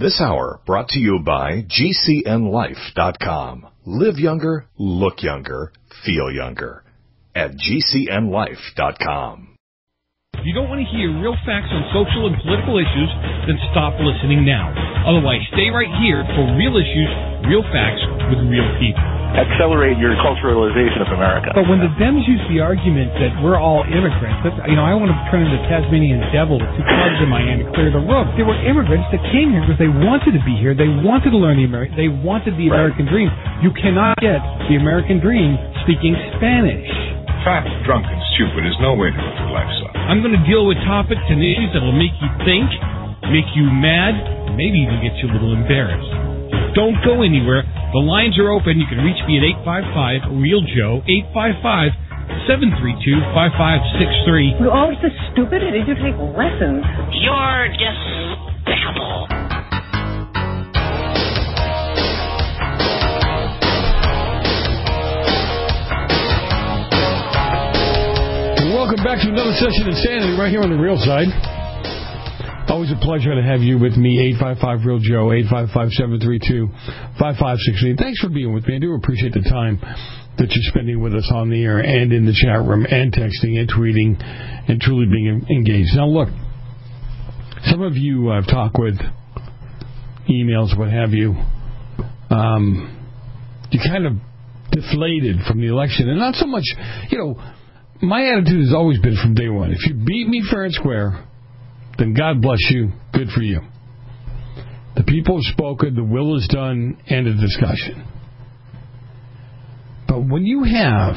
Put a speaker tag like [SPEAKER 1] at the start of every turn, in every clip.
[SPEAKER 1] This hour brought to you by GCNLife.com. Live younger, look younger, feel younger. At GCNLife.com.
[SPEAKER 2] If you don't want to hear real facts on social and political issues, then stop listening now. Otherwise, stay right here for real issues, real facts with real people.
[SPEAKER 3] Accelerate your culturalization of America.
[SPEAKER 2] But when the Dems use the argument that we're all immigrants, I want to turn into Tasmanian devil with two clubs in my hand to clear the road. There were immigrants that came here because they wanted to be here. They wanted to learn they wanted the American dream. You cannot get the American dream speaking Spanish.
[SPEAKER 4] Fat, drunk, and stupid is no way to live your life, son.
[SPEAKER 2] I'm going to deal with topics and issues that will make you think, make you mad, maybe even get you a little embarrassed. Don't go anywhere. The lines are open. You can reach me at 855-REAL-JOE, 855-732-5563.
[SPEAKER 5] You're always so stupid. Did you take lessons?
[SPEAKER 6] You're despicable.
[SPEAKER 7] Welcome back to another session of Insanity right here on The Real Side. Always a pleasure to have you with me, 855-REAL-JOE, 855-732-5563. Thanks for being with me. I do appreciate the time that you're spending with us on the air and in the chat room and texting and tweeting and truly being engaged. Now, look, some of you I've talked with, emails, what have you, you kind of deflated from the election. And not so much, my attitude has always been from day one, if you beat me fair and square, then God bless you, good for you. The people have spoken, the will is done, end of discussion. But when you have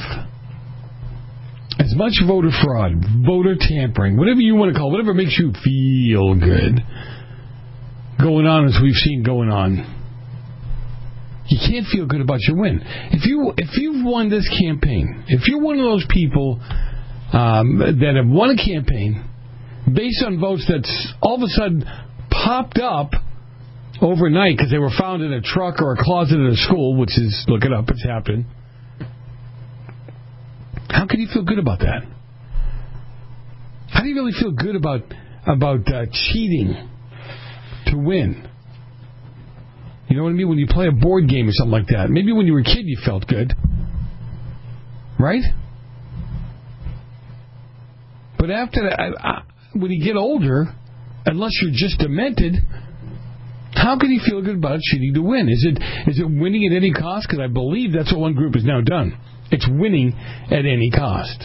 [SPEAKER 7] as much voter fraud, voter tampering, whatever you want to call it, whatever makes you feel good, going on as we've seen going on, you can't feel good about your win. If you've won this campaign, if you're one of those people that have won a campaign based on votes that's all of a sudden popped up overnight because they were found in a truck or a closet at a school, which is, look it up, it's happened. How can you feel good about that? How do you really feel good about cheating to win? You know what I mean? When you play a board game or something like that. Maybe when you were a kid you felt good. Right? But after that, when you get older, unless you're just demented, how can you feel good about cheating to win? Is it winning at any cost? Because I believe that's what one group has now done. It's winning at any cost.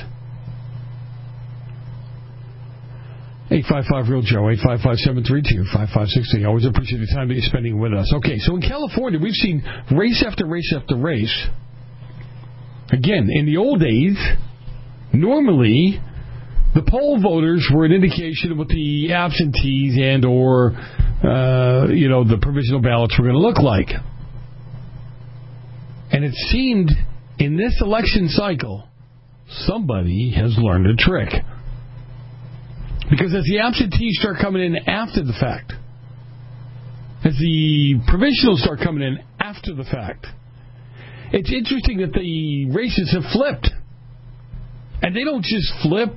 [SPEAKER 7] 855-REAL-JOE, 855-732-5563. Always appreciate the time that you're spending with us. Okay, so in California, we've seen race after race after race. Again, in the old days, normally the poll voters were an indication of what the absentees and or the provisional ballots were going to look like. And it seemed in this election cycle, somebody has learned a trick. Because as the absentees start coming in after the fact, as the provisionals start coming in after the fact, it's interesting that the races have flipped. And they don't just flip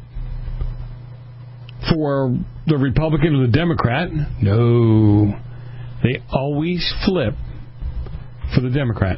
[SPEAKER 7] for the Republican or the Democrat. No. They always flip for the Democrat.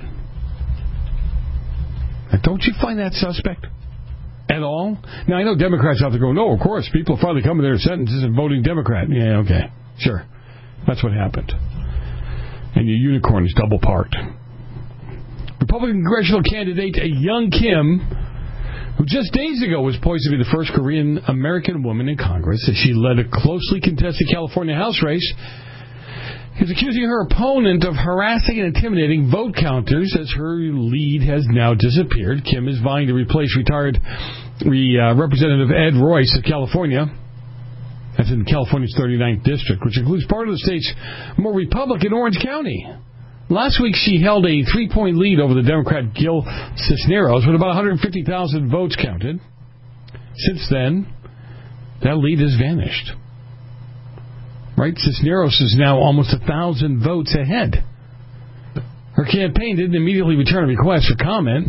[SPEAKER 7] Now, don't you find that suspect at all? Now, I know Democrats out there go, no, of course, people are finally coming to their sentences and voting Democrat. Yeah, okay, sure. That's what happened. And your unicorn is double parked. Republican congressional candidate Young Kim, who just days ago was poised to be the first Korean-American woman in Congress as she led a closely contested California House race, is accusing her opponent of harassing and intimidating vote counters as her lead has now disappeared. Kim is vying to replace retired Representative Ed Royce of California. That's in California's 39th district, which includes part of the state's more Republican Orange County. Last week, she held a 3-point lead over the Democrat Gil Cisneros with about 150,000 votes counted. Since then, that lead has vanished. Right? Cisneros is now almost 1,000 votes ahead. Her campaign didn't immediately return a request for comment,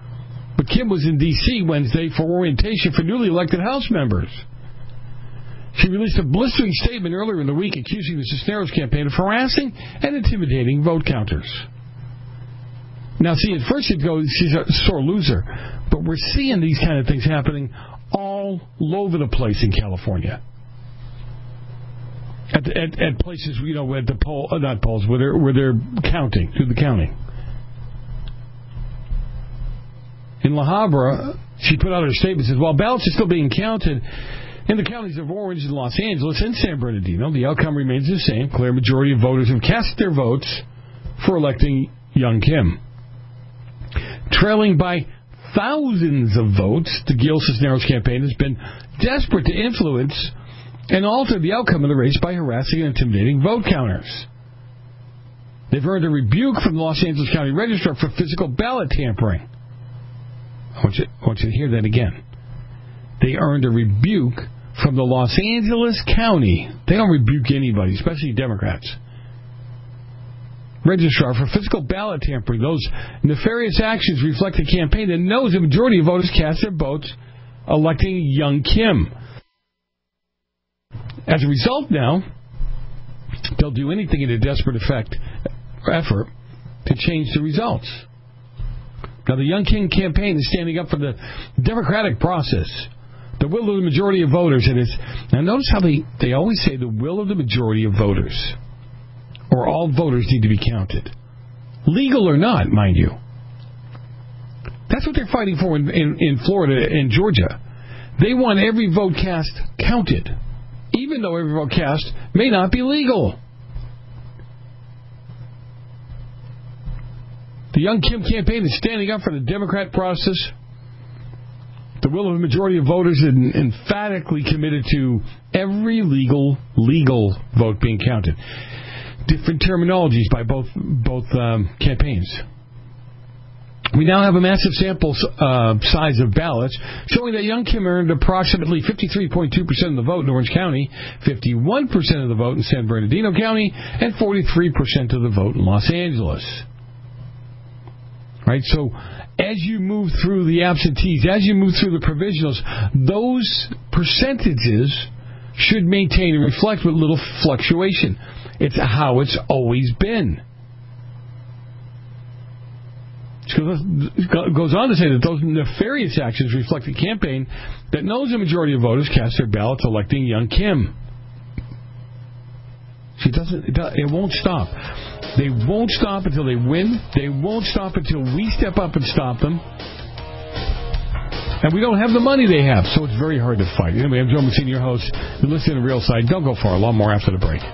[SPEAKER 7] but Kim was in D.C. Wednesday for orientation for newly elected House members. She released a blistering statement earlier in the week accusing the Cisneros campaign of harassing and intimidating vote counters. Now, see, at first you'd go, she's a sore loser, but we're seeing these kind of things happening all over the place in California. At places, you know, at the poll, not polls, where they're counting, through the counting. In La Habra, she put out her statement, says, while ballots are still being counted in the counties of Orange and Los Angeles and San Bernardino, the outcome remains the same. Clear majority of voters have cast their votes for electing Young Kim. Trailing by thousands of votes, the Gil Cisneros campaign has been desperate to influence and alter the outcome of the race by harassing and intimidating vote counters. They've earned a rebuke from the Los Angeles County Registrar for physical ballot tampering. I want you to hear that again. They earned a rebuke from the Los Angeles County. They don't rebuke anybody, especially Democrats. Registrar for physical ballot tampering. Those nefarious actions reflect a campaign that knows the majority of voters cast their votes electing Young Kim. As a result now, they'll do anything in a desperate effort to change the results. Now, the Young Kim campaign is standing up for the democratic process, the will of the majority of voters. Now, notice how they always say the will of the majority of voters, or all voters need to be counted. Legal or not, mind you. That's what they're fighting for in Florida and Georgia. They want every vote cast counted, even though every vote cast may not be legal. The Young Kim campaign is standing up for the Democrat process, the will of the majority of voters, and emphatically committed to every legal vote being counted. Different terminologies by both campaigns. We now have a massive sample size of ballots showing that Young Kim earned approximately 53.2% of the vote in Orange County, 51% of the vote in San Bernardino County, and 43% of the vote in Los Angeles. Right, so as you move through the absentees, as you move through the provisionals, those percentages should maintain and reflect with little fluctuation. It's how it's always been. It goes on to say that those nefarious actions reflect a campaign that knows the majority of voters cast their ballots electing Young Kim. It won't stop. They won't stop until they win. They won't stop until we step up and stop them. And we don't have the money they have, so it's very hard to fight. Anyway, I'm Joe Messina, your host. You're listening to Real Side. Don't go far. A lot more after the break.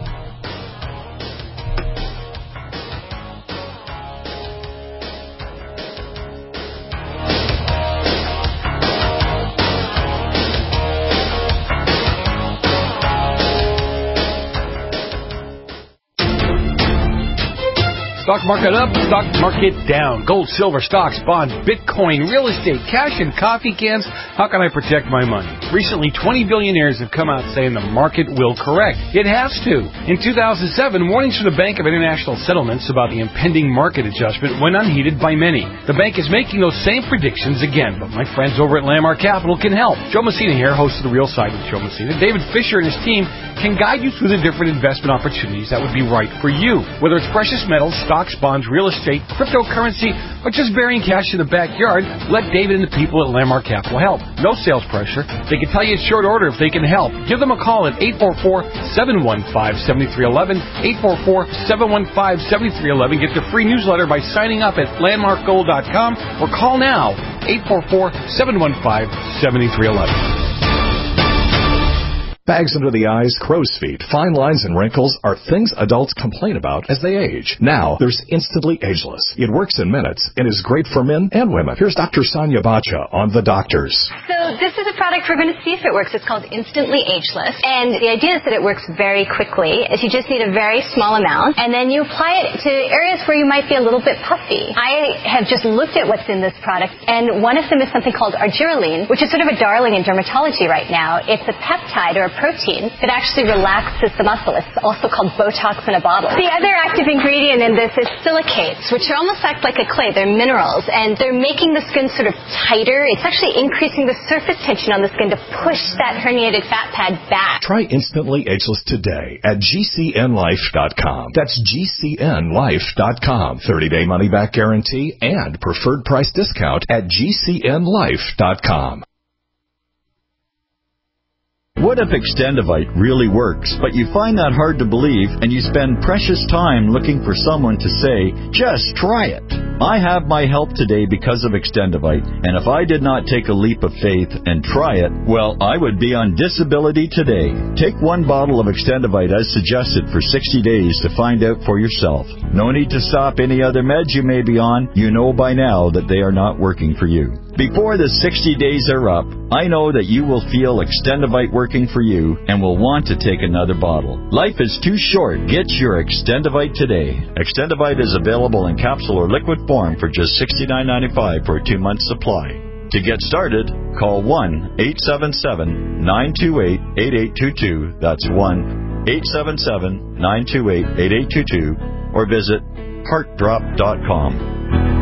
[SPEAKER 8] Stock market up, stock market down. Gold, silver, stocks, bonds, Bitcoin, real estate, cash, and coffee cans. How can I protect my money? Recently, 20 billionaires have come out saying the market will correct. It has to. In 2007, warnings from the Bank of International Settlements about the impending market adjustment went unheeded by many. The bank is making those same predictions again, but my friends over at Landmark Capital can help. Joe Messina here, host of The Real Side with Joe Messina. David Fisher and his team can guide you through the different investment opportunities that would be right for you. Whether it's precious metals, stocks, bonds, real estate, cryptocurrency, or just burying cash in the backyard, let David and the people at Landmark Capital help. No sales pressure. They can tell you it's short order if they can help. Give them a call at 844-715-7311, 844-715-7311. Get their free newsletter by signing up at landmarkgold.com or call now, 844-715-7311.
[SPEAKER 1] Bags under the eyes, crow's feet, fine lines, and wrinkles are things adults complain about as they age. Now, there's Instantly Ageless. It works in minutes and is great for men and women. Here's Dr. Sonia Bacha on The Doctors.
[SPEAKER 9] So this is a product we're going to see if it works. It's called Instantly Ageless. And the idea is that it works very quickly. Is you just need a very small amount, and then you apply it to areas where you might be a little bit puffy. I have just looked at what's in this product, and one of them is something called argireline, which is sort of a darling in dermatology right now. It's a peptide or a protein that actually relaxes the muscle. It's also called Botox in a bottle. The other active ingredient in this is silicates, which almost act like a clay. They're minerals, and they're making the skin sort of tighter. It's actually increasing the surface surface tension on the skin to push that herniated fat pad back.
[SPEAKER 1] Try Instantly Ageless today at GCNlife.com. That's GCNlife.com. 30-day money-back guarantee and preferred price discount at GCNlife.com.
[SPEAKER 10] What if Extendivite really works, but you find that hard to believe and you spend precious time looking for someone to say, just try it? I have my help today because of Extendivite, and if I did not take a leap of faith and try it, well, I would be on disability today. Take one bottle of Extendivite as suggested for 60 days to find out for yourself. No need to stop any other meds you may be on. You know by now that they are not working for you. Before the 60 days are up, I know that you will feel Extendivite working for you and will want to take another bottle. Life is too short. Get your Extendivite today. Extendivite is available in capsule or liquid form for just $69.95 for a 2-month supply. To get started, call 1-877-928-8822. That's 1-877-928-8822 or visit heartdrop.com.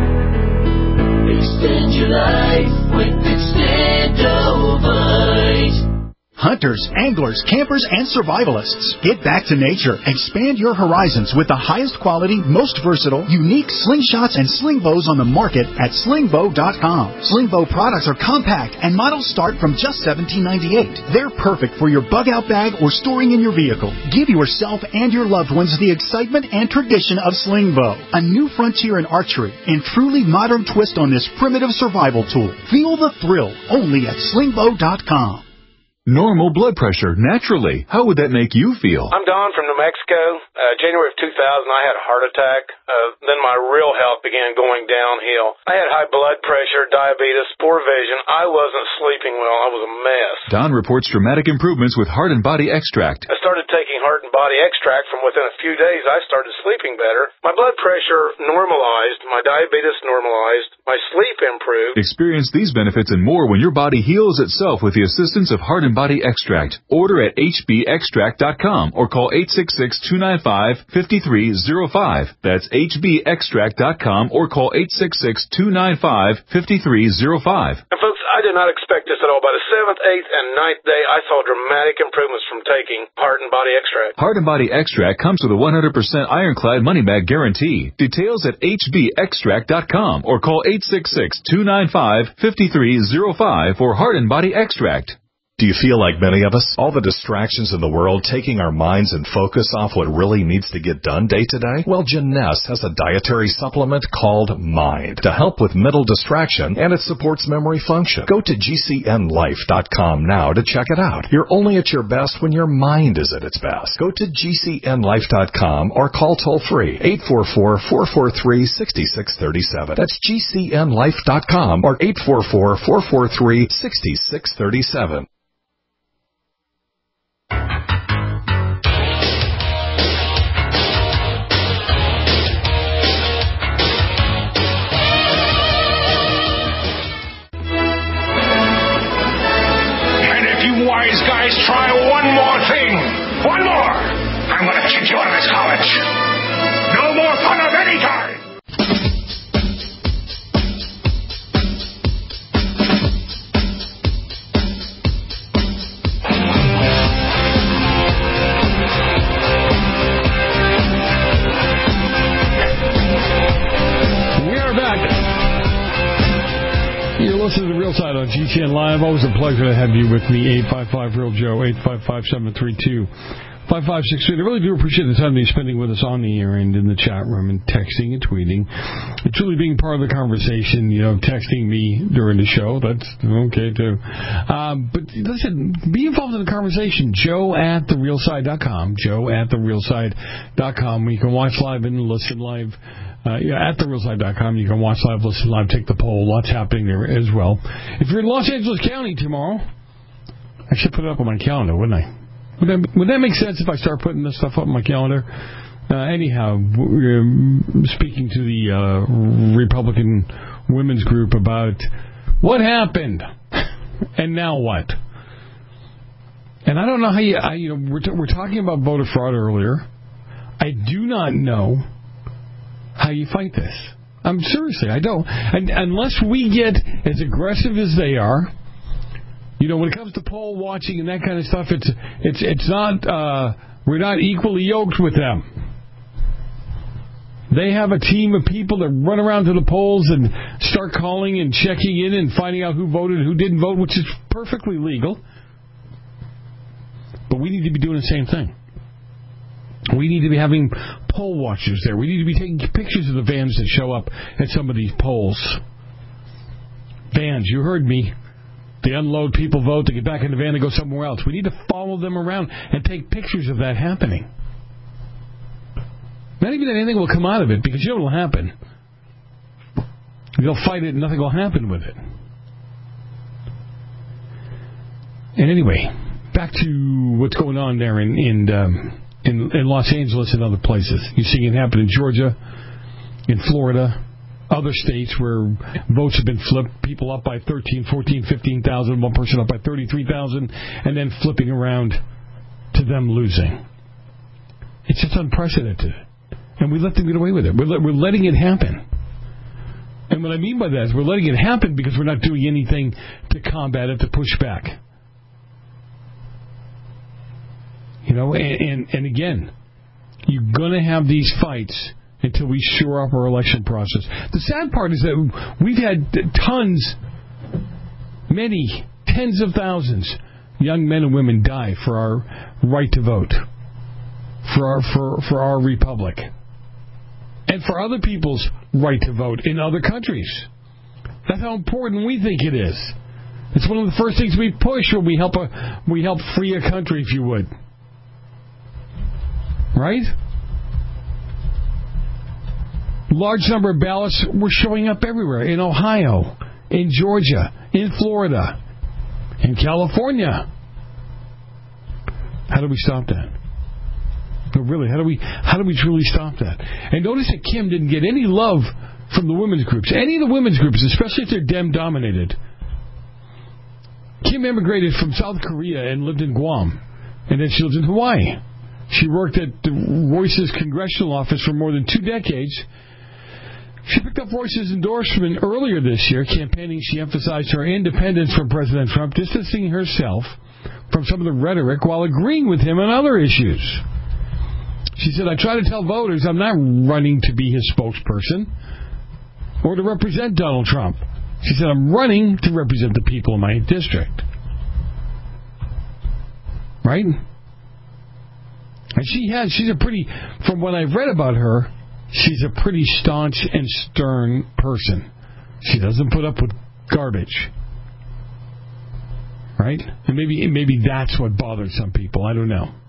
[SPEAKER 11] Extend your life with Extendivite.
[SPEAKER 12] Hunters, anglers, campers, and survivalists. Get back to nature. Expand your horizons with the highest quality, most versatile, unique slingshots and sling bows on the market at slingbow.com. Sling bow products are compact and models start from just $17.98. They're perfect for your bug-out bag or storing in your vehicle. Give yourself and your loved ones the excitement and tradition of sling bow, a new frontier in archery and truly modern twist on this primitive survival tool. Feel the thrill only at slingbow.com.
[SPEAKER 13] Normal blood pressure, naturally. How would that make you feel?
[SPEAKER 14] I'm Don from New Mexico. January of 2000, I had a heart attack. Then my real health began going downhill. I had high blood pressure, diabetes, poor vision. I wasn't sleeping well. I was a mess.
[SPEAKER 13] Don reports dramatic improvements with Heart and Body Extract.
[SPEAKER 14] I started taking Heart and Body Extract. From within a few days, I started sleeping better. My blood pressure normalized. My diabetes normalized. My sleep improved.
[SPEAKER 13] Experience these benefits and more when your body heals itself with the assistance of Heart and Body Extract. Order at hbextract.com or call 866-295-5305. That's hbextract.com or call 866-295-5305.
[SPEAKER 14] And folks, I did not expect this at all. By the 7th, 8th, and 9th day, I saw dramatic improvements from taking Heart and Body Extract.
[SPEAKER 13] Heart and Body Extract comes with a 100% ironclad money-back guarantee. Details at hbextract.com or call 866-295-5305 for Heart and Body Extract.
[SPEAKER 1] Do you feel like many of us? All the distractions in the world taking our minds and focus off what really needs to get done day to day? Well, Jeunesse has a dietary supplement called Mind to help with mental distraction, and it supports memory function. Go to GCNlife.com now to check it out. You're only at your best when your mind is at its best. Go to GCNlife.com or call toll-free 844-443-6637. That's GCNlife.com or 844-443-6637.
[SPEAKER 4] Wise guys, try one more thing. One more. I'm going to kick you out of this college. No more fun of any kind.
[SPEAKER 7] Listen to The Real Side on GCN Live. Always a pleasure to have you with me. 855-REAL-JOE, 855-732-5563. I really do appreciate the time that you're spending with us on the air and in the chat room and texting and tweeting. And truly being part of the conversation, texting me during the show. That's okay, too. But listen, be involved in the conversation. Joe@therealside.com. Joe@therealside.com. You can watch live and listen live. At therealside.com, you can watch live, listen live, take the poll. Lots happening there as well. If you're in Los Angeles County tomorrow, I should put it up on my calendar, wouldn't I? Would that make sense if I start putting this stuff up on my calendar? Anyhow, speaking to the Republican women's group about what happened and now what. And I don't know how we're talking about voter fraud earlier. I do not know how you fight this. Seriously, I don't. And unless we get as aggressive as they are, You know, when it comes to poll watching and that kind of stuff, it's not, we're not equally yoked with them. They have a team of people that run around to the polls and start calling and checking in and finding out who voted and who didn't vote, which is perfectly legal. But we need to be doing the same thing. We need to be having poll watchers there. We need to be taking pictures of the vans that show up at some of these polls. Vans, you heard me. They unload, people vote, they get back in the van, they go somewhere else. We need to follow them around and take pictures of that happening. Not even that anything will come out of it, because you know what will happen. They'll fight it and nothing will happen with it. And anyway, back to what's going on there in Los Angeles and other places. You're seeing it happen in Georgia, in Florida, other states where votes have been flipped, people up by 13, 14, 15,000, one person up by 33,000, and then flipping around to them losing. It's just unprecedented. And we let them get away with it. We're letting it happen. And what I mean by that is we're letting it happen because we're not doing anything to combat it, to push back. You know, and again, you're going to have these fights until we shore up our election process. The sad part is that we've had many, tens of thousands, young men and women die for our right to vote, for our republic, and for other people's right to vote in other countries. That's how important we think it is. It's one of the first things we push when we help free a country, if you would. Right? Large number of ballots were showing up everywhere. In Ohio, in Georgia, in Florida, in California. How do we stop that? No, really, how do we truly stop that? And notice that Kim didn't get any love from the women's groups. Any of the women's groups, especially if they're Dem-dominated. Kim immigrated from South Korea and lived in Guam. And then she lived in Hawaii. She worked at Royce's congressional office for more than 2 decades. She picked up Royce's endorsement earlier this year. Campaigning, she emphasized her independence from President Trump, distancing herself from some of the rhetoric while agreeing with him on other issues. She said, I try to tell voters I'm not running to be his spokesperson or to represent Donald Trump. She said, I'm running to represent the people in my district. Right? And she's a pretty, from what I've read about her, she's a pretty staunch and stern person. She doesn't put up with garbage. Right? And maybe that's what bothers some people. I don't know.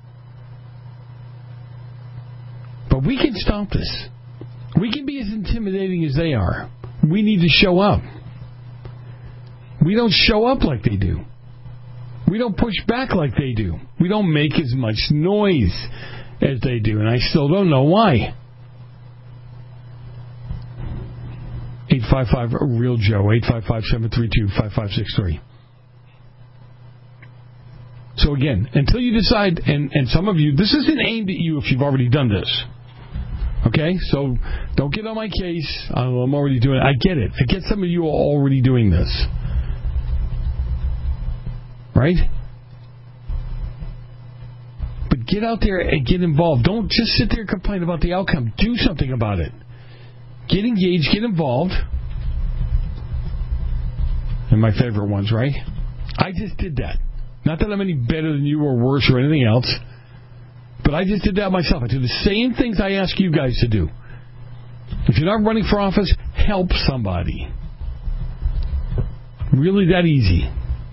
[SPEAKER 7] But we can stop this. We can be as intimidating as they are. We need to show up. We don't show up like they do. We don't push back like they do. We don't make as much noise as they do. And I still don't know why. 855-REAL-JOE, 855-732-5563. So again, until you decide, and some of you, this isn't aimed at you if you've already done this. Okay? So don't get on my case. I'm already doing it. I get it. I get some of you are already doing this. Right? But get out there and get involved. Don't just sit there and complain about the outcome. Do something about it. Get engaged, get involved. And my favorite ones, right? I just did that. Not that I'm any better than you or worse or anything else. But I just did that myself. I do the same things I ask you guys to do. If you're not running for office, help somebody. Really that easy.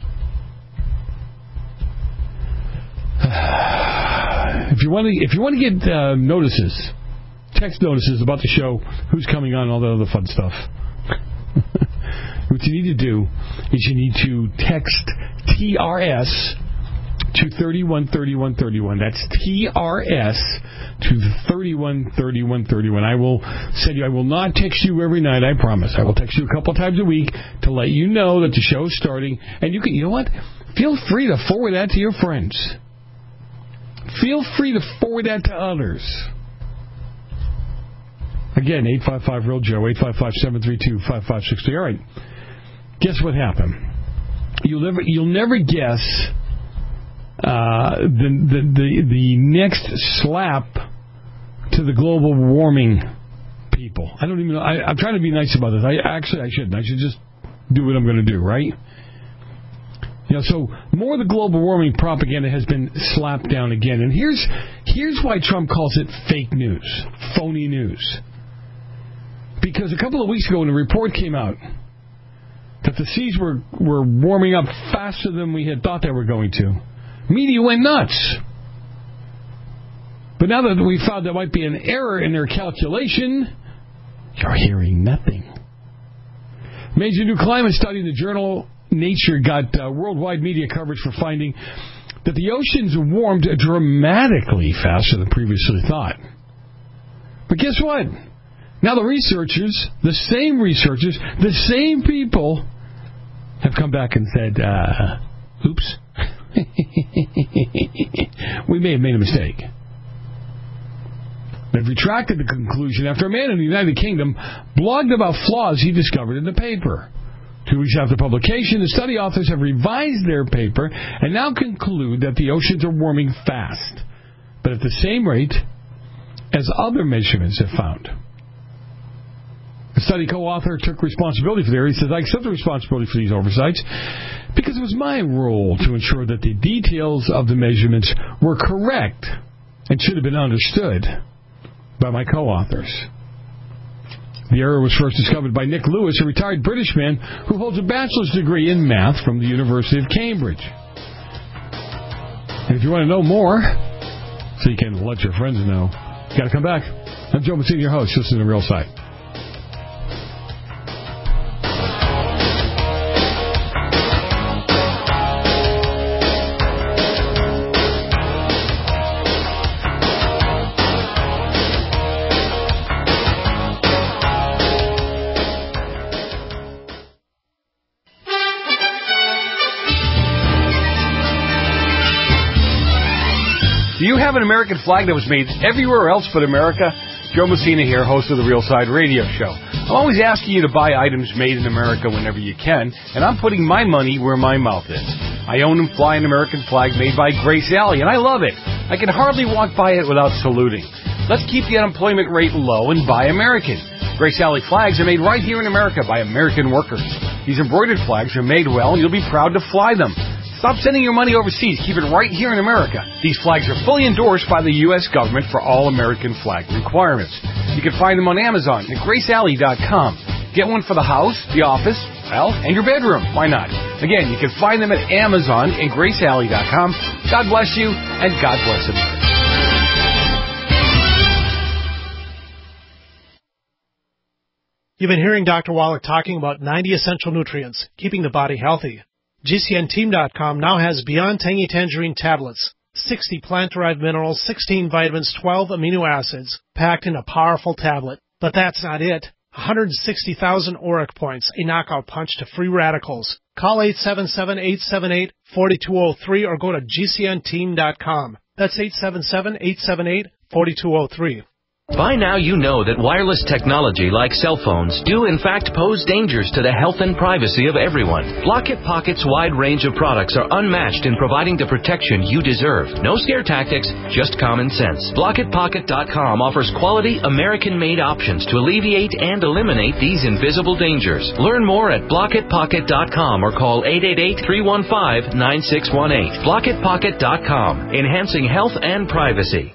[SPEAKER 7] If you want to get notices, text notices about the show, who's coming on, all that other fun stuff. What you need to do is you need to text TRS to 313131. That's TRS to 313131. I will send you. I will not text you every night. I promise. I will text you a couple times a week to let you know that the show is starting. And you can. You know what? Feel free to forward that to your friends. Feel free to forward that to others. Again, 855-REAL-JOE, 855-732-5563. All right. Guess what happened? You'll never guess the next slap to the global warming people. I don't even know. I'm trying to be nice about this. I shouldn't. I should just do what I'm going to do, right? So more of the global warming propaganda has been slapped down again. And here's why Trump calls it fake news, phony news. Because a couple of weeks ago when a report came out that the seas were warming up faster than we had thought they were going to, media went nuts. But now that we found there might be an error in their calculation, you're hearing nothing. Major new climate study in the journal Nature got worldwide media coverage for finding that the oceans warmed dramatically faster than previously thought. But guess what? Now the researchers, the same people, have come back and said, oops, we may have made a mistake. They've retracted the conclusion after a man in the United Kingdom blogged about flaws he discovered in the paper. 2 weeks after publication, the study authors have revised their paper and now conclude that the oceans are warming fast, but at the same rate as other measurements have found. The study co-author took responsibility for there. He says, I accept the responsibility for these oversights because it was my role to ensure that the details of the measurements were correct and should have been understood by my co-authors. The error was first discovered by Nick Lewis, a retired British man who holds a bachelor's degree in math from the University of Cambridge. And if you want to know more, so you can let your friends know, you got to come back. I'm Joe Massini, your host. Listen to Real Side.
[SPEAKER 8] Do you have an American flag that was made everywhere else but America? Joe Messina here, host of the Real Side Radio Show. I'm always asking you to buy items made in America whenever you can, and I'm putting my money where my mouth is. I own and fly an American flag made by Grace Alley, and I love it. I can hardly walk by it without saluting. Let's keep the unemployment rate low and buy American. Grace Alley flags are made right here in America by American workers. These embroidered flags are made well, and you'll be proud to fly them. Stop sending your money overseas. Keep it right here in America. These flags are fully endorsed by the U.S. government for all American flag requirements. You can find them on Amazon at GraceAlley.com. Get one for the house, the office, and your bedroom. Why not? Again, you can find them at Amazon and GraceAlley.com. God bless you, and God bless America.
[SPEAKER 15] You've been hearing Dr. Wallach talking about 90 essential nutrients, keeping the body healthy. GCNteam.com now has Beyond Tangy Tangerine tablets, 60 plant-derived minerals, 16 vitamins, 12 amino acids, packed in a powerful tablet. But that's not it. 160,000 ORAC points, a knockout punch to free radicals. Call 877-878-4203 or go to GCNteam.com. That's 877-878-4203.
[SPEAKER 16] By now you know that wireless technology like cell phones do in fact pose dangers to the health and privacy of everyone. Blockit Pocket's wide range of products are unmatched in providing the protection you deserve. No scare tactics, just common sense. BlockitPocket.com offers quality American-made options to alleviate and eliminate these invisible dangers. Learn more at BlockitPocket.com or call 888-315-9618. BlockitPocket.com, enhancing health and privacy.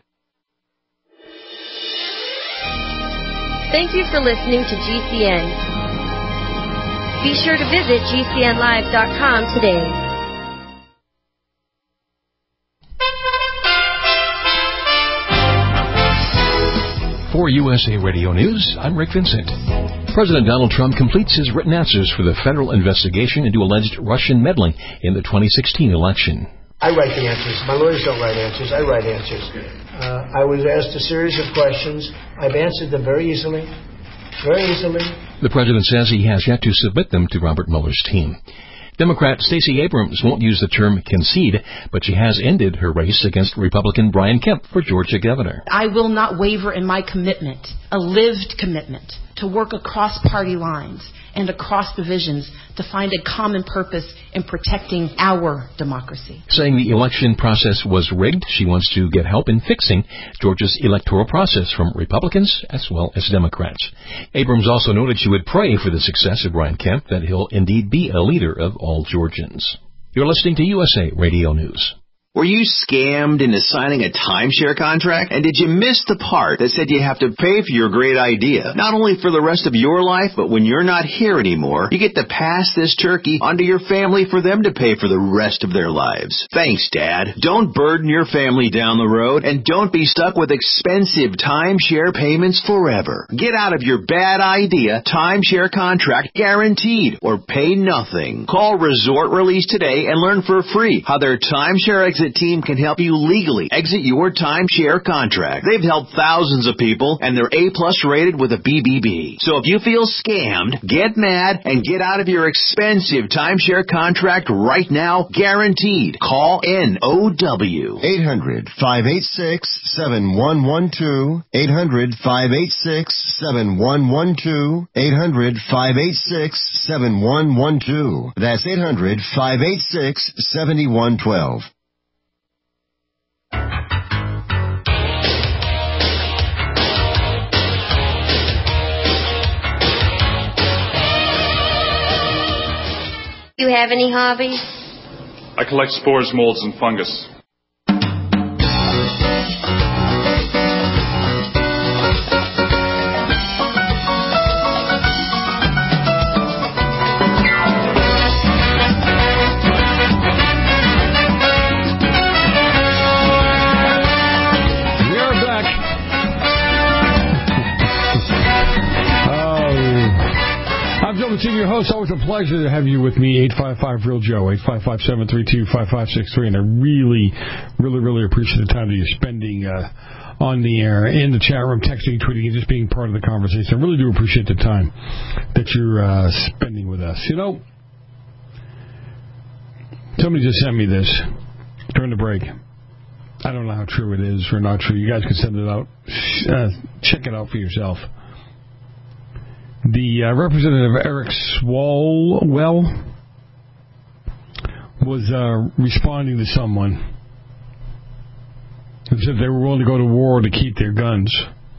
[SPEAKER 17] Thank you for listening to GCN. Be sure to visit GCNlive.com today.
[SPEAKER 18] For USA Radio News, I'm Rick Vincent. President Donald Trump completes his written answers for the federal investigation into alleged Russian meddling in the 2016 election.
[SPEAKER 19] I write the answers. My lawyers don't write answers. I write answers. I was asked a series of questions. I've answered them very easily. Very easily.
[SPEAKER 18] The president says he has yet to submit them to Robert Mueller's team. Democrat Stacey Abrams won't use the term concede, but she has ended her race against Republican Brian Kemp for Georgia governor.
[SPEAKER 20] I will not waver in my commitment, a lived commitment, to work across party lines and across divisions to find a common purpose in protecting our democracy.
[SPEAKER 18] Saying the election process was rigged, she wants to get help in fixing Georgia's electoral process from Republicans as well as Democrats. Abrams also noted she would pray for the success of Brian Kemp, that he'll indeed be a leader of all Georgians. You're listening to USA Radio News.
[SPEAKER 21] Were you scammed into signing a timeshare contract? And did you miss the part that said you have to pay for your great idea? Not only for the rest of your life, but when you're not here anymore, you get to pass this turkey onto your family for them to pay for the rest of their lives. Thanks, Dad. Don't burden your family down the road, and don't be stuck with expensive timeshare payments forever. Get out of your bad idea timeshare contract guaranteed, or pay nothing. Call Resort Release today and learn for free how their timeshare exit team can help you legally exit your timeshare contract. They've helped thousands of people, and they're A+ rated with a BBB. So if you feel scammed, get mad and get out of your expensive timeshare contract right now, guaranteed. Call NOW.
[SPEAKER 22] 800-586-7112. 800-586-7112. 800-586-7112. That's 800-586-7112.
[SPEAKER 17] Do you have any hobbies?
[SPEAKER 23] I collect spores, molds, and fungus.
[SPEAKER 7] Your host, always a pleasure to have you with me. 855-REAL-JOE, 855-732-5563. And I really appreciate the time that you're spending on the air, in the chat room, texting, tweeting, and just being part of the conversation. I really do appreciate the time that you're spending with us. You know, somebody just sent me this during the break. I don't know how true it is or not true. You guys can send it out. Check it out for yourself. The Representative Eric Swalwell was responding to someone who said they were willing to go to war to keep their guns.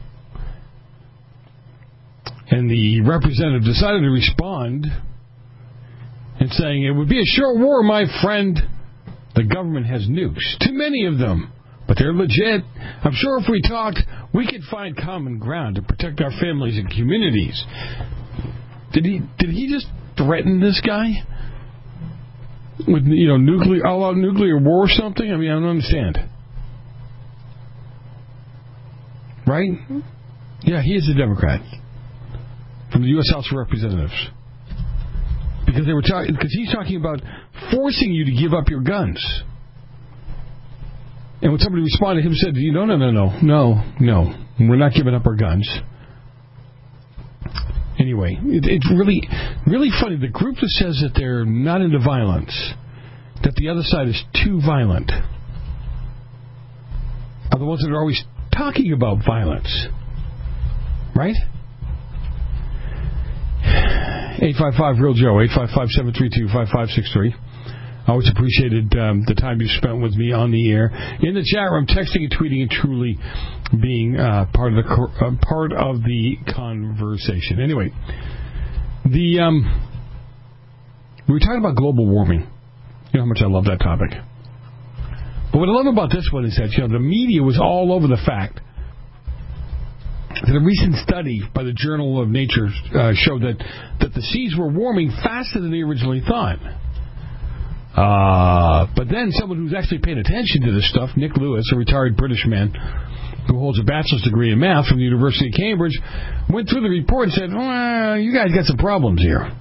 [SPEAKER 7] And the representative decided to respond and saying, "It would be a short war, my friend. The government has nukes. Too many of them. But they're legit. I'm sure if we talked, we could find common ground to protect our families and communities." Did he just threaten this guy with nuclear war or something? I mean, I don't understand. Right? Yeah, he is a Democrat from the U.S. House of Representatives. Because he's talking about forcing you to give up your guns. And when somebody responded to him and said, no, we're not giving up our guns. Anyway, it's really funny. The group that says that they're not into violence, that the other side is too violent, are the ones that are always talking about violence. Right? 855-REAL-JOE, 855-732-5563. I always appreciated the time you spent with me on the air, in the chat room, texting and tweeting, and truly being part of the conversation. Anyway, we were talking about global warming. You know how much I love that topic. But what I love about this one is that the media was all over the fact that a recent study by the Journal of Nature showed that the seas were warming faster than they originally thought. But then someone who's actually paying attention to this stuff, Nick Lewis, a retired British man who holds a bachelor's degree in math from the University of Cambridge, went through the report and said, well, you guys got some problems here.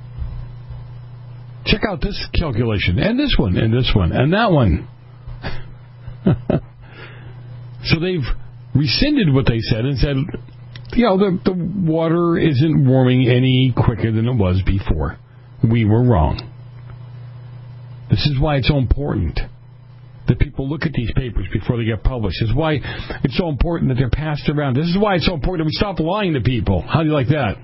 [SPEAKER 7] Check out this calculation, and this one, and this one, and that one. So they've rescinded what they said and said, the water isn't warming any quicker than it was before. We were wrong. This is why it's so important that people look at these papers before they get published. This is why it's so important that they're passed around. This is why it's so important that we stop lying to people. How do you like that?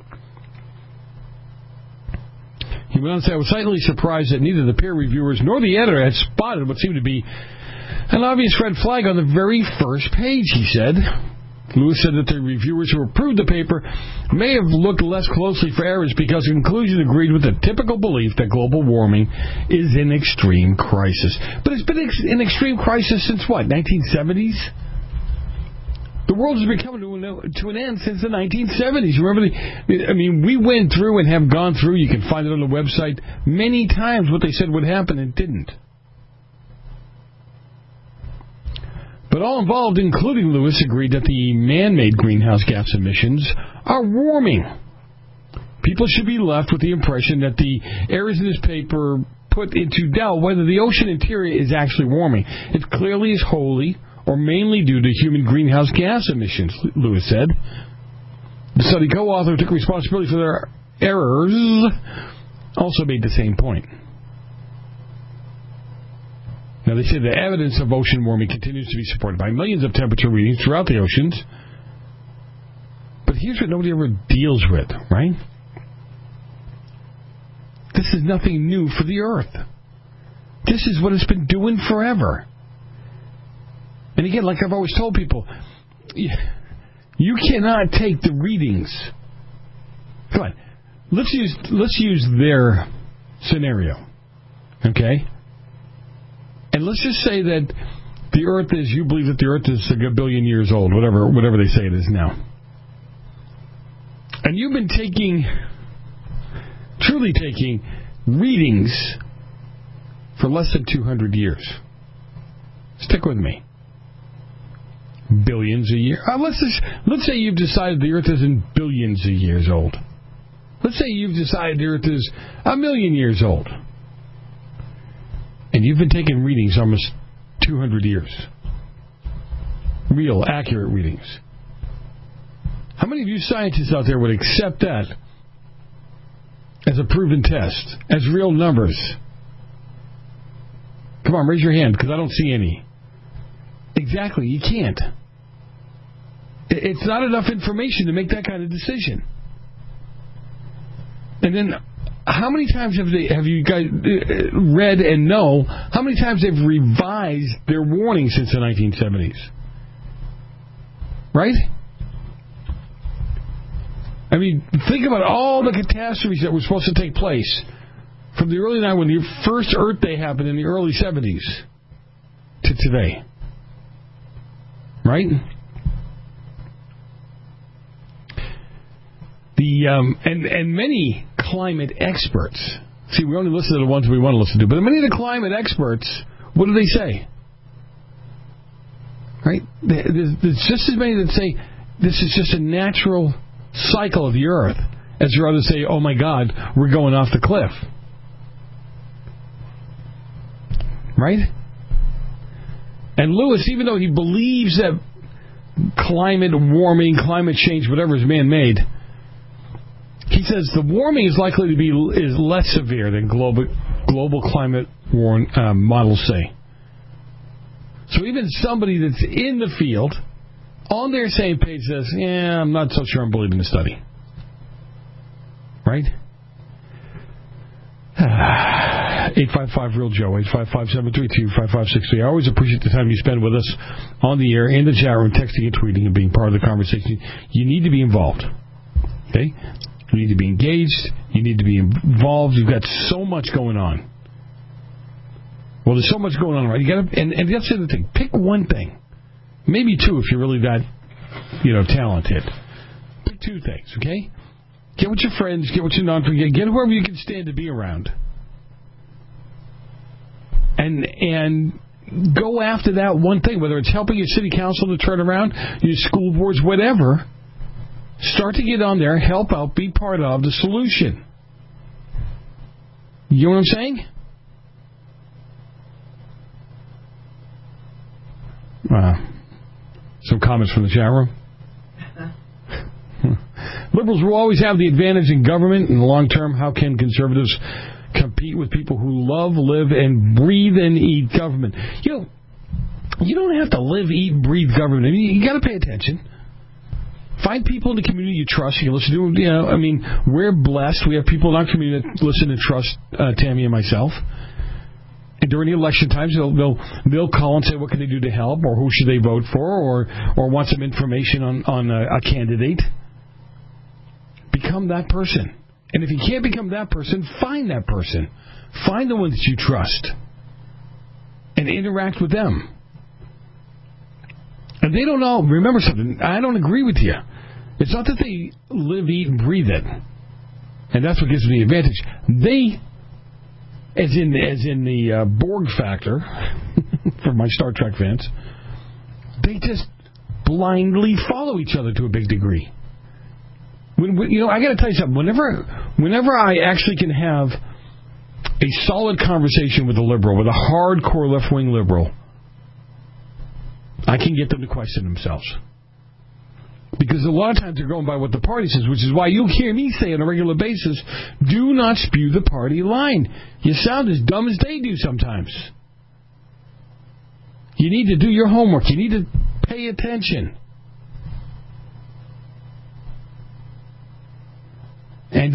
[SPEAKER 7] He went on to say, I was slightly surprised that neither the peer reviewers nor the editor had spotted what seemed to be an obvious red flag on the very first page, he said. Lewis said that the reviewers who approved the paper may have looked less closely for errors because the conclusion agreed with the typical belief that global warming is in extreme crisis. But it's been in extreme crisis since what, 1970s? The world has been coming to an end since the 1970s. Remember, we went through and have gone through, you can find it on the website, many times what they said would happen and didn't. But all involved, including Lewis, agreed that the man-made greenhouse gas emissions are warming. People should be left with the impression that the errors in this paper put into doubt whether the ocean interior is actually warming. It clearly is wholly or mainly due to human greenhouse gas emissions, Lewis said. The study co-author took responsibility for their errors, also made the same point. Now, they say the evidence of ocean warming continues to be supported by millions of temperature readings throughout the oceans. But here's what nobody ever deals with, right? This is nothing new for the Earth. This is what it's been doing forever. And again, like I've always told people, you cannot take the readings. Come on. Let's use their scenario. Okay? And let's just say that the Earth is, you believe that the Earth is a billion years old, whatever they say it is now. And you've been truly taking readings for less than 200 years. Stick with me. Billions a year. Let's say you've decided the Earth isn't billions of years old. Let's say you've decided the Earth is 1,000,000 years old. And you've been taking readings almost 200 years. Real, accurate readings. How many of you scientists out there would accept that as a proven test, as real numbers? Come on, raise your hand, because I don't see any. Exactly, you can't. It's not enough information to make that kind of decision. And then, how many times have you guys read and know how many times they've revised their warning since the 1970s? Right? I mean, think about all the catastrophes that were supposed to take place from the early 90s, when the first Earth Day happened in the early 70s, to today. Right? And many climate experts, see, we only listen to the ones we want to listen to, but many of the climate experts, what do they say? Right? There's just as many that say this is just a natural cycle of the Earth, as there are others say, oh my God, we're going off the cliff. Right? And Lewis, even though he believes that climate warming, climate change, whatever is man-made, he says the warming is likely to be less severe than global climate models say. So even somebody that's in the field, on their same page, says, yeah, I'm not so sure I'm believing the study. Right? 855-REAL-JOE, 855-732-5563. I always appreciate the time you spend with us on the air, in the chat room, texting and tweeting and being part of the conversation. You need to be involved. Okay? You need to be engaged. You need to be involved. You've got so much going on. Well, there's so much going on, right? You got to, and that's the other thing. Pick one thing, maybe two if you're really that, talented. Pick two things, okay? Get with your friends. Get with your non-friends. Get whoever you can stand to be around, and go after that one thing. Whether it's helping your city council to turn around, your school boards, whatever. Start to get on there, help out, be part of the solution. You know what I'm saying? Some comments from the chat room. Liberals will always have the advantage in government. In the long term, how can conservatives compete with people who love, live, and breathe and eat government? You don't have to live, eat, and breathe government. I mean, you got to pay attention. Find people in the community you trust. You listen to them. You know, I mean, we're blessed. We have people in our community that listen and trust Tammy and myself. And during the election times, they'll call and say what can they do to help, or who should they vote for, or want some information on a candidate. Become that person. And if you can't become that person, find that person. Find the one that you trust. And interact with them. And they don't know. Remember something. I don't agree with you. It's not that they live, eat, and breathe it. And that's what gives them the advantage. They, as in the Borg factor, for my Star Trek fans, they just blindly follow each other to a big degree. I got to tell you something. Whenever I actually can have a solid conversation with a liberal, with a hardcore left-wing liberal, I can get them to question themselves. Because a lot of times they're going by what the party says, which is why you'll hear me say on a regular basis, do not spew the party line. You sound as dumb as they do sometimes. You need to do your homework. You need to pay attention. And,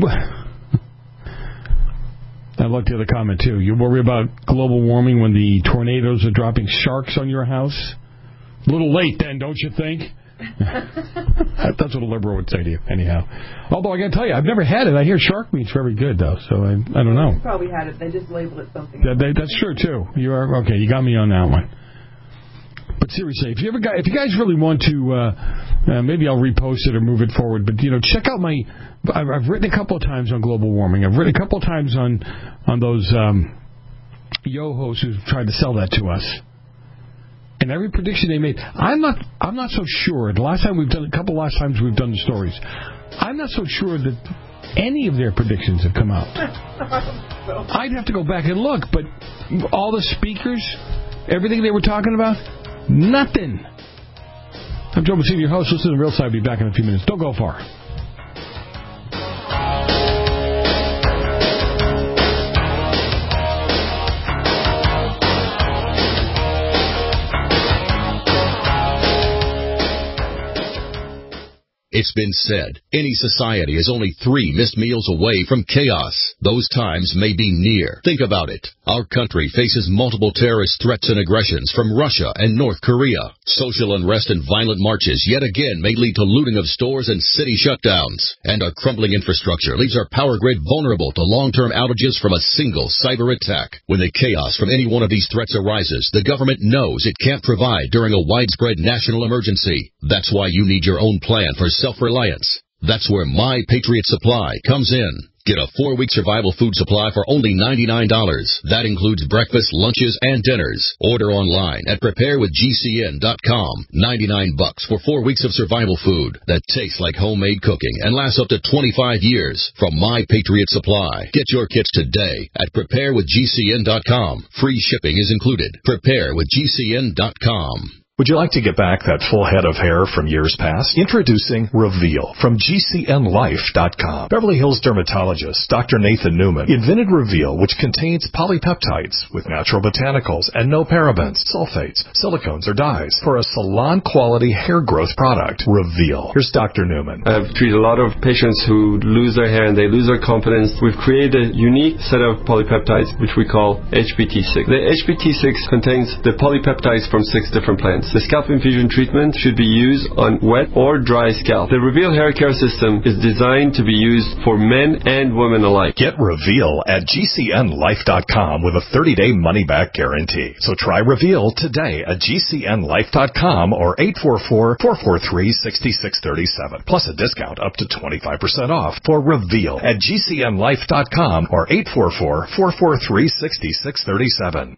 [SPEAKER 7] I looked at the comment, too. You worry about global warming when the tornadoes are dropping sharks on your house? A little late then, don't you think? That's what a liberal would say to you, anyhow. Although I got to tell you, I've never had it. I hear shark meat's very good, though, so I don't know.
[SPEAKER 2] You probably had it. They just labeled it something.
[SPEAKER 7] That's true, too. You are okay. You got me on that one. But seriously, if you guys really want to, maybe I'll repost it or move it forward. But check out my. I've written a couple of times on global warming. I've written a couple of times on those yo-hos who tried to sell that to us. And every prediction they made, I'm not so sure. Last times we've done the stories, I'm not so sure that any of their predictions have come out. I'd have to go back and look, but all the speakers, everything they were talking about, nothing. I'm Joe Messina, your host. Listen to the Real Side. I'll be back in a few minutes. Don't go far.
[SPEAKER 3] It's been said, any society is only 3 missed meals away from chaos. Those times may be near. Think about it. Our country faces multiple terrorist threats and aggressions from Russia and North Korea. Social unrest and violent marches yet again may lead to looting of stores and city shutdowns. And our crumbling infrastructure leaves our power grid vulnerable to long-term outages from a single cyber attack. When the chaos from any one of these threats arises, the government knows it can't provide during a widespread national emergency. That's why you need your own plan for self-reliance. That's where My Patriot Supply comes in. Get a 4-week survival food supply for only $99. That includes breakfast, lunches, and dinners. Order online at preparewithgcn.com. $99 for 4 weeks of survival food that tastes like homemade cooking and lasts up to 25 years from My Patriot Supply. Get your kits today at preparewithgcn.com. Free shipping is included. Preparewithgcn.com.
[SPEAKER 1] Would you like to get back that full head of hair from years past? Introducing Reveal from GCNLife.com. Beverly Hills dermatologist Dr. Nathan Newman invented Reveal, which contains polypeptides with natural botanicals and no parabens, sulfates, silicones, or dyes for a salon-quality hair growth product. Reveal. Here's Dr. Newman.
[SPEAKER 5] I've treated a lot of patients who lose their hair and they lose their confidence. We've created a unique set of polypeptides, which we call HPT6. The HPT6 contains the polypeptides from 6 different plants. The scalp infusion treatment should be used on wet or dry scalp. The Reveal hair care system is designed to be used for men and women alike.
[SPEAKER 1] Get Reveal at GCNLife.com with a 30-day money-back guarantee. So try Reveal today at GCNLife.com or 844-443-6637. Plus a discount up to 25% off for Reveal at GCNLife.com or 844-443-6637.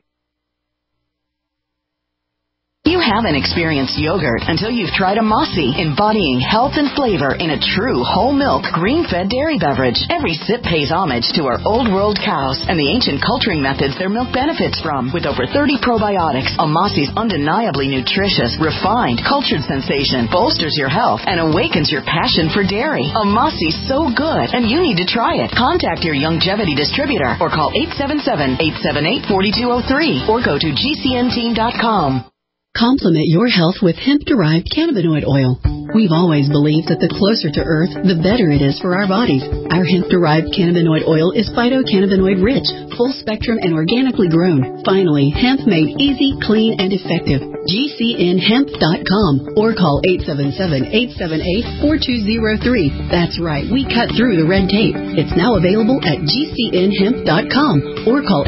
[SPEAKER 24] You haven't experienced yogurt until you've tried a Mossy, embodying health and flavor in a true whole milk, green-fed dairy beverage. Every sip pays homage to our old world cows and the ancient culturing methods their milk benefits from. With over 30 probiotics, a Mossy's undeniably nutritious, refined, cultured sensation bolsters your health and awakens your passion for dairy. A Mossy's so good, and you need to try it. Contact your Youngevity distributor or call 877-878-4203 or go to GCNteam.com.
[SPEAKER 6] Complement your health with hemp-derived cannabinoid oil. We've always believed that the closer to Earth, the better it is for our bodies. Our hemp-derived cannabinoid oil is phytocannabinoid-rich, full-spectrum, and organically grown. Finally, hemp made easy, clean, and effective. GCNhemp.com or call 877-878-4203. That's right, we cut through the red tape. It's now available at GCNhemp.com or call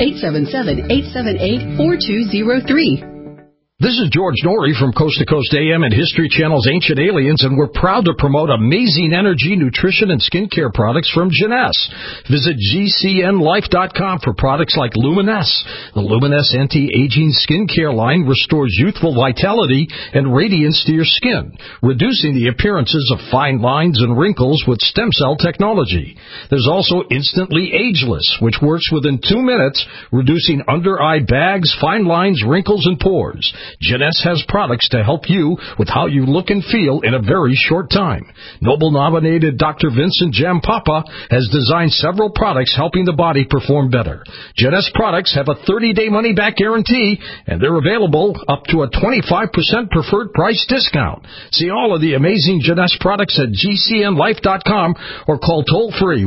[SPEAKER 6] 877-878-4203.
[SPEAKER 9] This is George Norrie from Coast to Coast AM and History Channel's Ancient Aliens, and we're proud to promote amazing energy, nutrition, and skincare products from Jeunesse. Visit GCNlife.com for products like Luminesse. The Luminesse anti-aging skincare line restores youthful vitality and radiance to your skin, reducing the appearances of fine lines and wrinkles with stem cell technology. There's also Instantly Ageless, which works within 2 minutes, reducing under-eye bags, fine lines, wrinkles, and pores. Jeunesse has products to help you with how you look and feel in a very short time. Nobel-nominated Dr. Vincent Jampapa has designed several products helping the body perform better. Jeunesse products have a 30-day money-back guarantee, and they're available up to a 25% preferred price discount. See all of the amazing Jeunesse products at GCNlife.com or call toll-free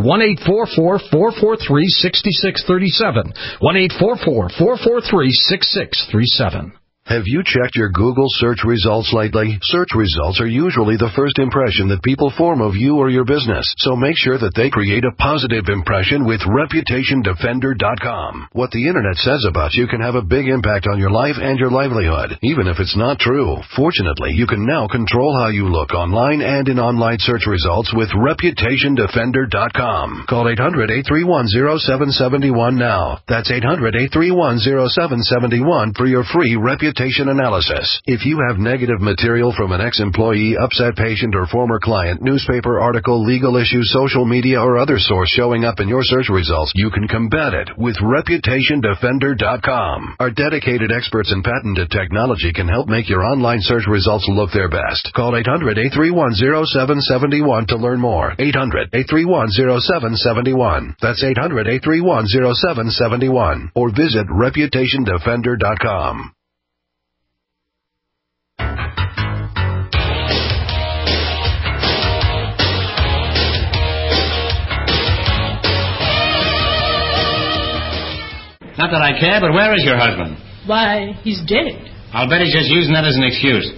[SPEAKER 9] 1-844-443-6637, 1-844-443-6637.
[SPEAKER 10] Have you checked your Google search results lately? Search results are usually the first impression that people form of you or your business, so make sure that they create a positive impression with ReputationDefender.com. What the Internet says about you can have a big impact on your life and your livelihood, even if it's not true. Fortunately, you can now control how you look online and in online search results with ReputationDefender.com. Call 800-831-0771 now. That's 800-831-0771 for your free reputation analysis. If you have negative material from an ex-employee, upset patient, or former client, newspaper article, legal issue, social media, or other source showing up in your search results, you can combat it with ReputationDefender.com. Our dedicated experts in patented technology can help make your online search results look their best. Call 800-831-0771 to learn more. 800-831-0771. That's 800-831-0771. Or visit ReputationDefender.com.
[SPEAKER 11] Not that I care, but where is your husband?
[SPEAKER 25] Why, he's dead.
[SPEAKER 11] I'll bet he's just using that as an excuse.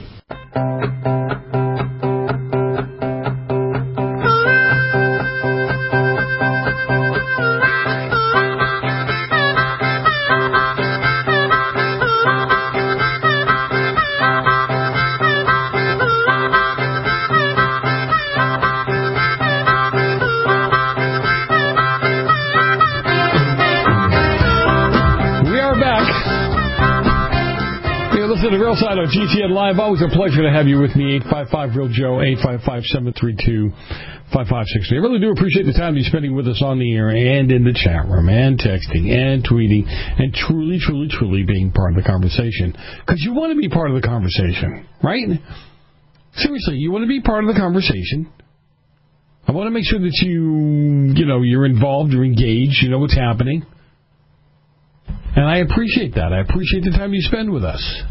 [SPEAKER 7] To the Real Side on GCN Live. Always a pleasure to have you with me. 855-REAL-JOE, 855-732-5563. I really do appreciate the time you're spending with us on the air and in the chat room and texting and tweeting and truly, truly, truly being part of the conversation. Because you want to be part of the conversation, right? Seriously, you want to be part of the conversation. I want to make sure that you're involved, you're engaged, you know what's happening. And I appreciate that. I appreciate the time you spend with us.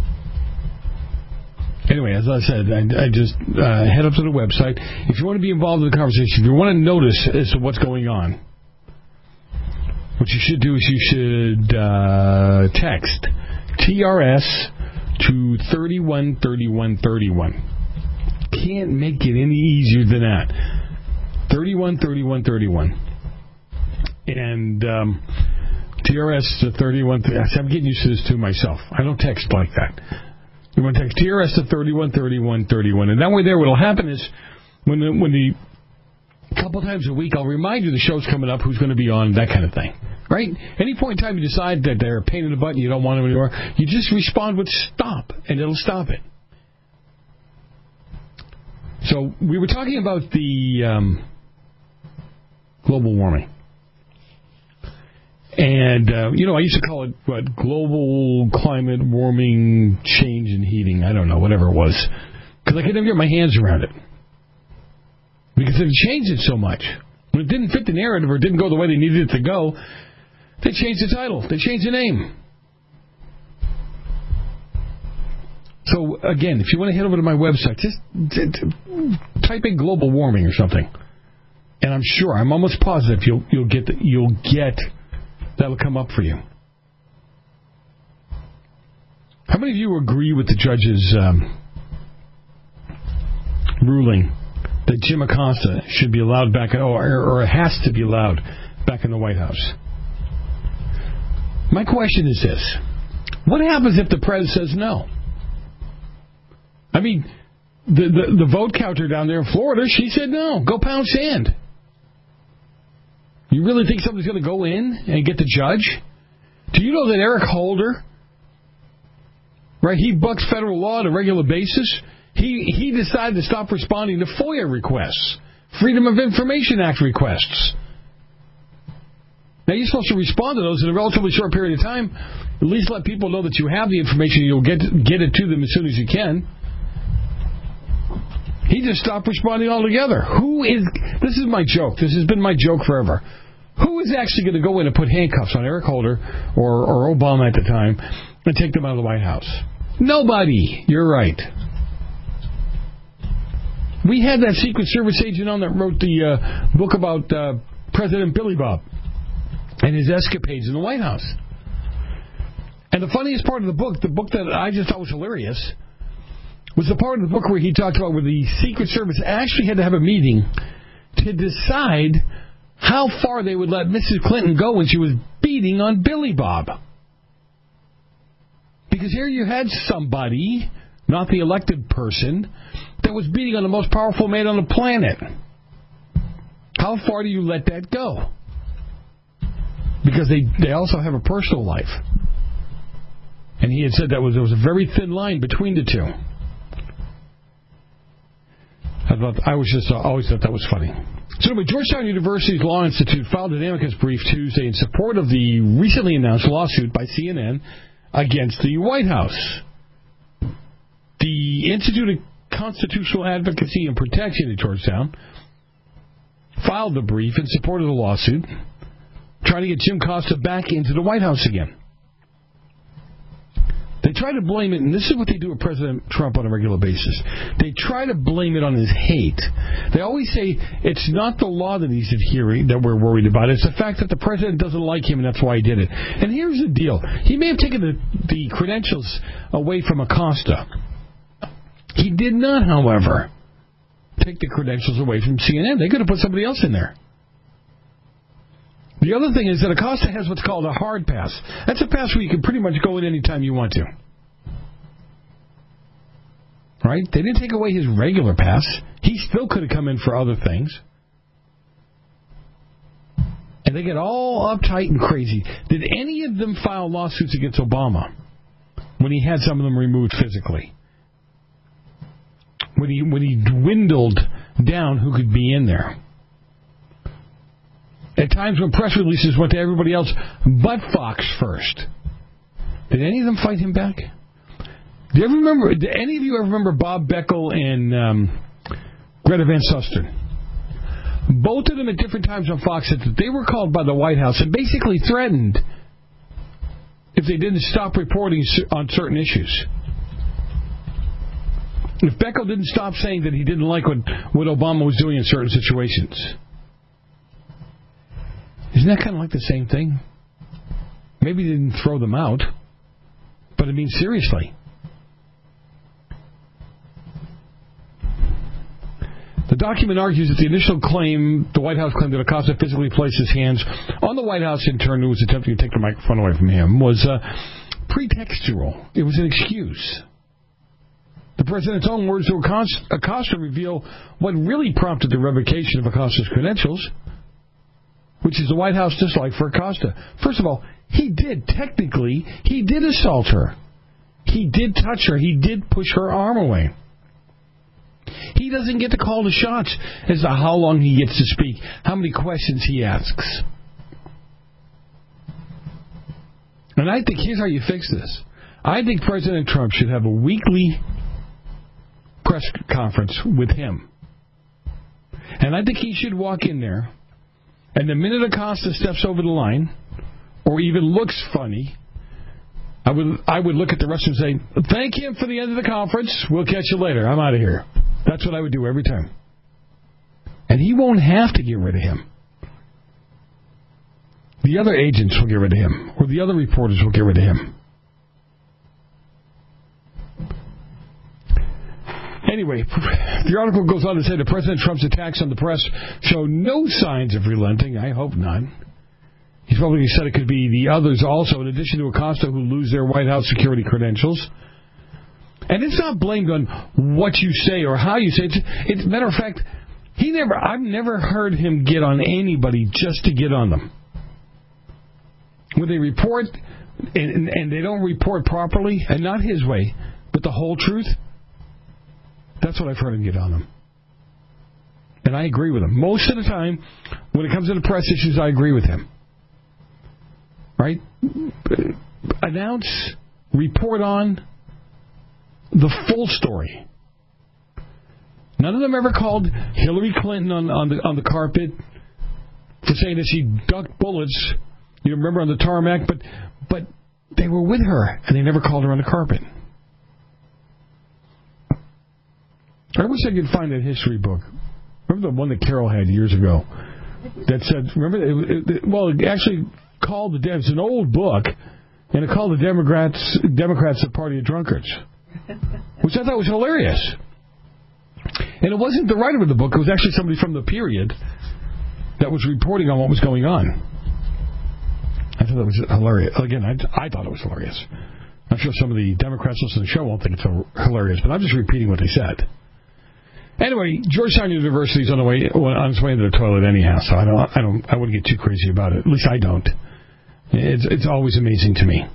[SPEAKER 7] Anyway, as I said, I just head up to the website. If you want to be involved in the conversation, if you want to notice as to what's going on, what you should do is you should text TRS to 313131. Can't make it any easier than that. 313131. And TRS to 31. I'm getting used to this too myself. I don't text like that. You want to text TRS to 313131, and that way there what'll happen is when the couple times a week I'll remind you the show's coming up, who's going to be on, that kind of thing, right? Any point in time you decide that they're a pain in the butt and you don't want them anymore, you just respond with stop, and it'll stop it. So we were talking about the global warming. And, I used to call it, global climate warming, change in heating. I don't know, whatever it was. Because I could never get my hands around it. Because they changed it so much. When it didn't fit the narrative or it didn't go the way they needed it to go, they changed the title. They changed the name. So, again, if you want to head over to my website, just type in global warming or something. And I'm sure, I'm almost positive you'll get that'll come up for you. How many of you agree with the judge's ruling that Jim Acosta should be allowed back, or has to be allowed back in the White House? My question is this. What happens if the president says no? I mean, the vote counter down there in Florida, she said no. Go pound sand. You really think somebody's going to go in and get the judge? Do you know that Eric Holder, right, he bucks federal law on a regular basis? He decided to stop responding to FOIA requests, Freedom of Information Act requests. Now, you're supposed to respond to those in a relatively short period of time. At least let people know that you have the information. You'll get it to them as soon as you can. He just stopped responding altogether. This is my joke. This has been my joke forever. Who is actually going to go in and put handcuffs on Eric Holder or Obama at the time and take them out of the White House? Nobody. You're right. We had that Secret Service agent on that wrote the book about President Billy Bob and his escapades in the White House. And the funniest part of the book that I just thought was hilarious, was the part of the book where he talked about where the Secret Service actually had to have a meeting to decide how far they would let Mrs. Clinton go when she was beating on Billy Bob. Because here you had somebody, not the elected person, that was beating on the most powerful man on the planet. How far do you let that go? Because they also have a personal life. And he had said there was a very thin line between the two. I always thought that was funny. So anyway, Georgetown University's Law Institute filed an amicus brief Tuesday in support of the recently announced lawsuit by CNN against the White House. The Institute of Constitutional Advocacy and Protection at Georgetown filed the brief in support of the lawsuit, trying to get Jim Acosta back into the White House again. They try to blame it, and this is what they do with President Trump on a regular basis. They try to blame it on his hate. They always say it's not the law that he's adhering that we're worried about. It's the fact that the president doesn't like him, and that's why he did it. And here's the deal. He may have taken the credentials away from Acosta. He did not, however, take the credentials away from CNN. They could have put somebody else in there. The other thing is that Acosta has what's called a hard pass. That's a pass where you can pretty much go in any time you want to. Right? They didn't take away his regular pass. He still could have come in for other things. And they get all uptight and crazy. Did any of them file lawsuits against Obama when he had some of them removed physically? When he dwindled down who could be in there? At times when press releases went to everybody else but Fox first. Did any of them fight him back? Do any of you ever remember Bob Beckel and Greta Van Susteren? Both of them at different times on Fox said that they were called by the White House and basically threatened if they didn't stop reporting on certain issues. If Beckel didn't stop saying that he didn't like what Obama was doing in certain situations. Isn't that kind of like the same thing? Maybe they didn't throw them out, but I mean seriously. The document argues that the initial claim, the White House claimed that Acosta physically placed his hands on the White House intern who was attempting to take the microphone away from him, was pretextual. It was an excuse. The president's own words to Acosta reveal what really prompted the revocation of Acosta's credentials, which is the White House dislike for Acosta. First of all, he did assault her. He did touch her. He did push her arm away. He doesn't get to call the shots as to how long he gets to speak, how many questions he asks. And I think, here's how you fix this. I think President Trump should have a weekly press conference with him. And I think he should walk in there, and the minute Acosta steps over the line, or even looks funny, I would look at the rest and say, thank him for the end of the conference. We'll catch you later. I'm out of here. That's what I would do every time. And he won't have to get rid of him. The other agents will get rid of him, or the other reporters will get rid of him. Anyway, the article goes on to say that President Trump's attacks on the press show no signs of relenting. I hope not. He's probably said it could be the others also, in addition to Acosta, who lose their White House security credentials. And it's not blamed on what you say or how you say it. It's matter of fact, I've never heard him get on anybody just to get on them. When they report and they don't report properly, and not his way, but the whole truth, that's what I've heard him get on them. And I agree with him. Most of the time, when it comes to the press issues, I agree with him. Right? Announce, report on the full story. None of them ever called Hillary Clinton on the carpet for saying that she ducked bullets. You remember on the tarmac, but they were with her and they never called her on the carpet. I wish I could find that history book. Remember the one that Carol had years ago that said, remember, it actually called it's an old book, and it called the Democrats the party of drunkards, which I thought was hilarious. And it wasn't the writer of the book, it was actually somebody from the period that was reporting on what was going on. I thought that was hilarious. Again, I thought it was hilarious. I'm sure some of the Democrats listening to the show won't think it's hilarious, but I'm just repeating what they said. Anyway, Georgetown University is on its way into the toilet anyhow, so I wouldn't get too crazy about it. At least I don't. It's always amazing to me.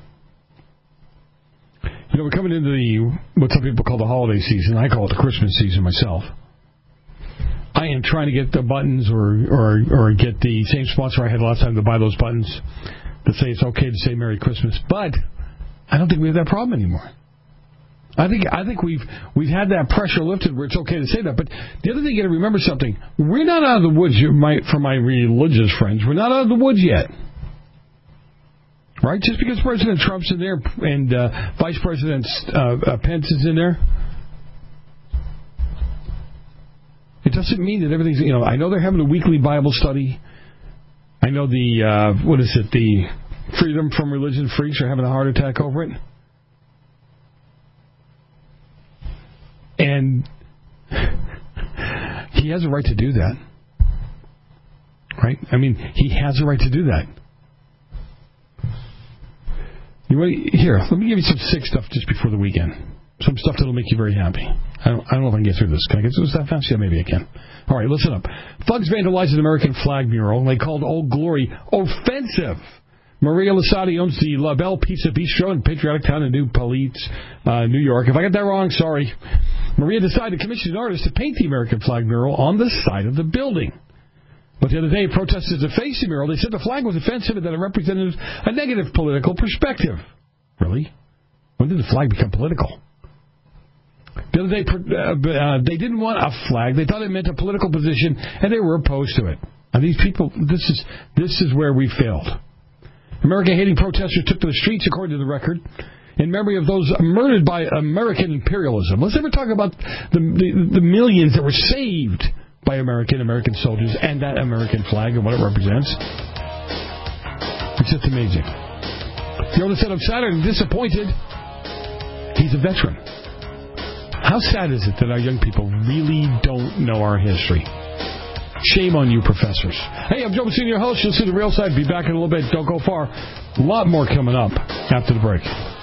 [SPEAKER 7] You know, we're coming into what some people call the holiday season. I call it the Christmas season myself. I am trying to get the buttons or get the same sponsor I had last time to buy those buttons that say it's okay to say Merry Christmas, but I don't think we have that problem anymore. I think we've had that pressure lifted where it's okay to say that. But the other thing, you got to remember something. We're not out of the woods, for my religious friends. We're not out of the woods yet. Right? Just because President Trump's in there and Vice President Pence is in there, it doesn't mean that everything's, I know they're having a weekly Bible study. I know the Freedom from Religion freaks are having a heart attack over it. And he has a right to do that. Right? I mean, he has a right to do that. Here, let me give you some sick stuff just before the weekend. Some stuff that'll make you very happy. I don't know if I can get through this. Can I get through this that fast? Yeah, maybe I can. All right, listen up. Thugs vandalized an American flag mural, and they called Old Glory offensive. Maria Lasati owns the La Belle Pizza Bistro in Patriotic Town in New Paltz, New York. If I got that wrong, sorry. Maria decided to commission an artist to paint the American flag mural on the side of the building. But the other day, protesters defaced the mural. They said the flag was offensive and that it represented a negative political perspective. Really? When did the flag become political? The other day, they didn't want a flag. They thought it meant a political position, and they were opposed to it. And these people, this is where we failed. America-hating protesters took to the streets, according to the record, in memory of those murdered by American imperialism. Let's never talk about the millions that were saved by American soldiers and that American flag and what it represents. It's just amazing. The owner said, I'm sad and disappointed. He's a veteran. How sad is it that our young people really don't know our history? Shame on you, professors. Hey, I'm Joe Messina, your host. You'll see the real side. Be back in a little bit. Don't go far. A lot more coming up after the break.